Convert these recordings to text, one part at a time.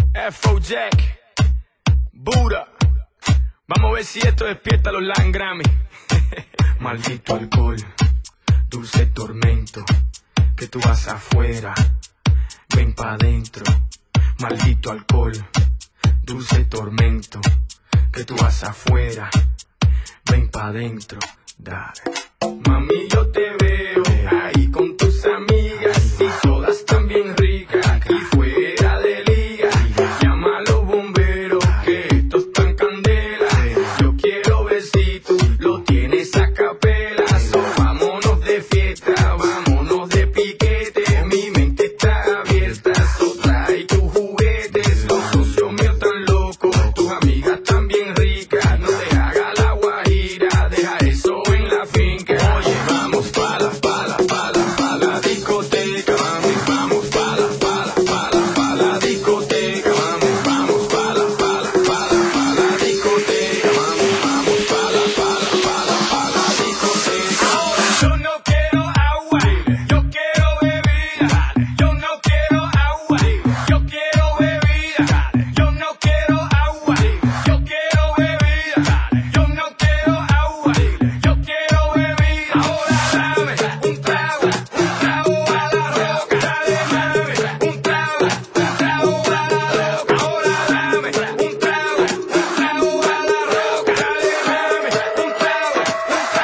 Afrojack, Buda. Vamos a ver si esto despierta a los Latin Grammy. Maldito alcohol, dulce tormento, que tú vas afuera, ven pa' adentro. Maldito alcohol, dulce tormento, que tú vas afuera, ven pa' adentro. Dale. Mami, yo te veo ahí con tus amigas y todas están bien ricas y fuera de liga. Llama a los bomberos que esto está en candela. Yo quiero besitos, lo tienes a capela. So, vámonos de fiesta, vámonos de piquete. Mi mente está abierta, so trae tus juguetes. Los socios míos tan locos, tus amigas tan bien ricas. No te hagas la guajira, deja eso en la finca. Oye, vamos pa' la discoteca, mami. Vamos pa' la discoteca, mami. Vamos pa' la discoteca, mami. Vamos pa' la discoteca. Yo no quiero agua, yo quiero bebida. Yo no quiero agua, yo quiero bebida. Yo no quiero agua, yo quiero bebida. Yo no quiero agua, yo quiero bebida. Ahora dame un trago a la roca. Dale, mami, un trago a la roca. Ahora dame un trago a la roca. Dale, mami, un trago a la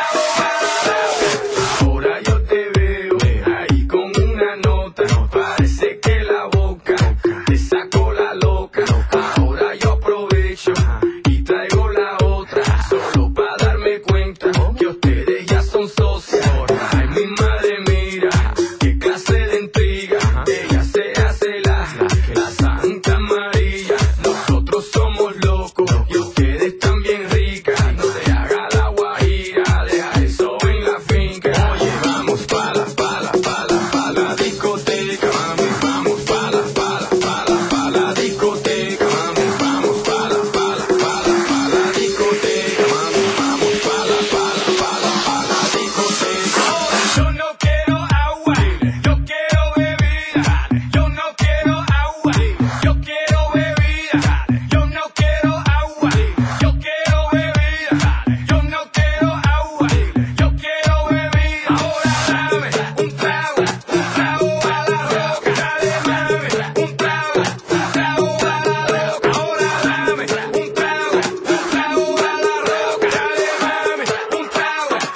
roca. Ahora yo te veo ahí con una nota. Parece que la boca te sacó la loca. Ahora yo aprovecho y traigo la otra, solo para darme cuenta que ustedes ya son socias. Ay, mi madre, mira qué clase de intriga. Ella se hace la Santa María. Nosotros somos locos y ustedes están bien ricas. No te haga la guajira, deja eso en la finca. Oye, vamos pa' la discoteca, mami. Vamos pa' la discoteca, mami. Vamos pa' la discoteca, mami. Vamos pa' la discoteca. Yo no quiero agua, yo quiero bebida. Yo no quiero agua, yo quiero bebida. Yo no quiero agua, yo quiero bebida. Yo no quiero agua, yo quiero bebida. Ahora dame un trago a la roca. Dale, mami, un trago a la roca. Ahora dame un trago a la roca. Dale, mami, un trago a la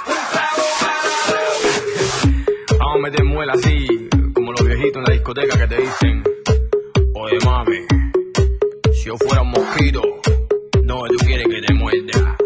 roca. Vamos a meter muela así, como los viejitos en la discoteca que te dicen: oye, mami, si yo fuera un mosquito, no, tú quieres que te muerda.